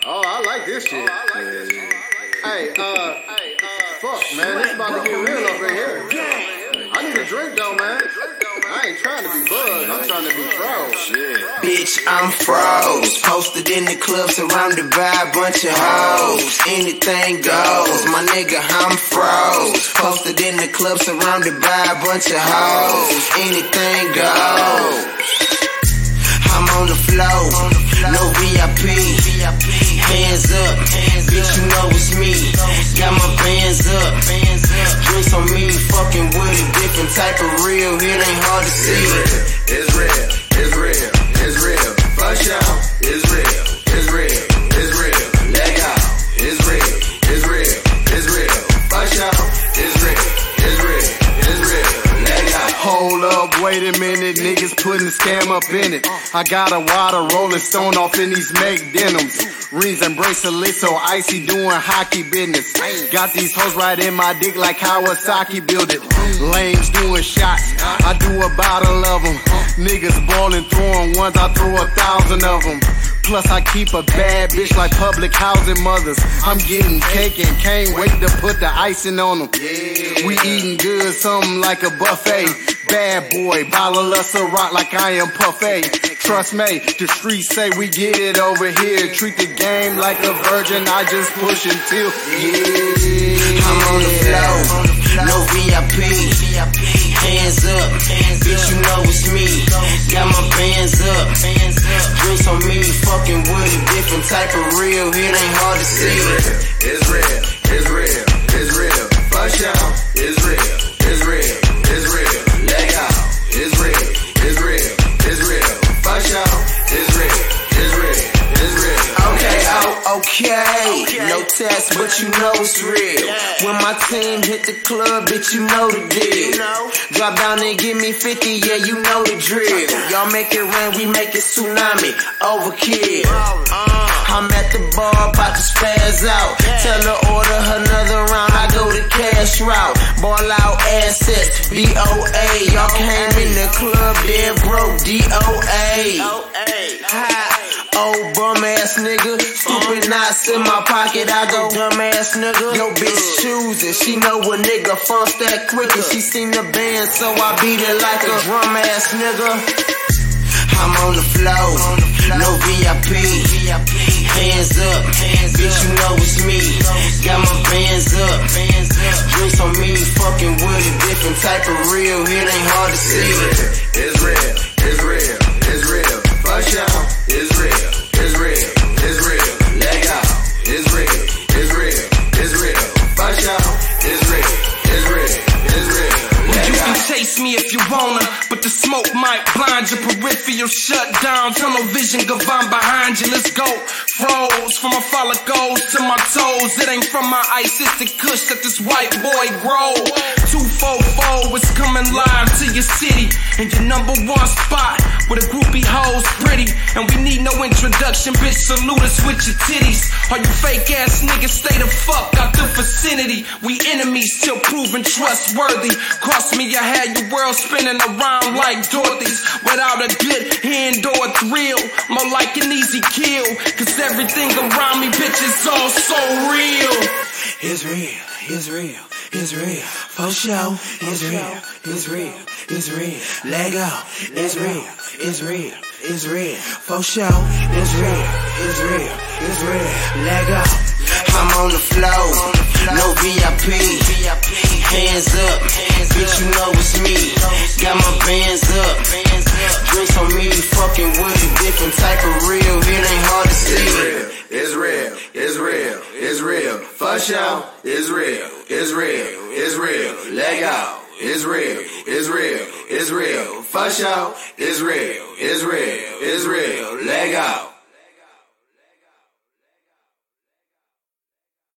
Oh, I like this shit. Hey, fuck, man, it's about to get real up in here. I need a drink though, man. I ain't trying to be buzzed, I'm trying to be froze. Bitch, I'm froze. Posted in the club, surrounded by a bunch of hoes. Anything goes, my nigga, I'm froze. Posted in the club, surrounded by a bunch of hoes. Anything goes. I'm on the floor, no VIP. Hands up, bitch, you know it's me. Got my bands up, drinks on me, fucking with a different type of real. It ain't hard to see. It's real, it's real, it's real. For sure, it's real, it's real, it's real. Let go, it's real, it's real, it's real. For sure, it's real, it's real, it's real. Let go. Hold up, wait a minute, niggas putting the scam up in it. I got a water rolling stone off in these make denims. Rings and bracelets so icy doing hockey business. Got these hoes right in my dick like Kawasaki build it. Lames doing shots, I do a bottle of them. Niggas ballin', throwing ones, I throw 1,000 of them. Plus I keep a bad bitch like public housing mothers. I'm getting cake and can't wait to put the icing on them. We eating good, something like a buffet. Bad boy, bottle of Ciroc like I am Puffy. Trust me, the streets say we get it over here. Treat the game like a virgin, I just push until, I'm on the floor, no VIP. Hands up, bitch, you know it's me. Got my bands up, drinks on me, fucking with a different type of real. It ain't hard to see. It's real, it's real, it's real. For sure, it's real, it's real, it's real. Let go, it's real, it's real, it's real. For sure, it's real, it's real, it's real. Okay, okay, no test, but you know it's real. When my team hit the club, bitch, you know the deal. Drop down and give me 50, yeah, you know the drill. Y'all make it rain, we make it tsunami, overkill. I'm at the bar, about to spaz out. Tell her order another round, I go the cash route. Ball out assets, BOA. Y'all came in the club, dead broke, DOA. Old bum ass nigga, stupid knots in my pocket, I go dumb ass nigga. Yo bitch choosing, she know a nigga funks that quick and she seen the band, so I beat it like a drum ass nigga. I'm on the floor, no VIP. Hands up, bitch, you know it's me. Got my bands up, drinks on me, fucking with a different type of real. It ain't hard to see. It's real, it's real, it's real. For sure, it's real, it's real, it's real. Let go, it's real, it's real, it's real. For sure, it's real, it's real, it's real. You can chase me if you wanna, but the smoke might blind your peripheral shut down. Tunnel vision, Gavon behind you, let's go. Froze from my follicles to my toes. It ain't from my ice, it's the kush that this white boy grow. 244 is coming live to your city, and your #1 spot with a groupie hoes pretty. And we need no introduction, bitch, salute us with your titties. All you fake ass niggas, stay the fuck out the vicinity. We enemies till proven trustworthy. Cross me, I had your world spinning around like Dorothy's. Without a good hand or a thrill, more like an easy kill. Cause everything around me, bitch, is all so real. It's real, it's real, it's real. For sure, it's real, it's real, it's real. Let go, it's real, it's real, it's real. For sure, it's real, it's real, it's real. Let go. I'm on the floor, no VIP. Hands up, bitch, you know it's me. Got my bands up, drinks on me, fucking with a different type of real. It ain't hard to see. It's real, it's real, it's real. For sure, it's real, it's real, it's real. Let go, it's real, it's real, it's real. For sure, it's real, it's real, it's real. Let go.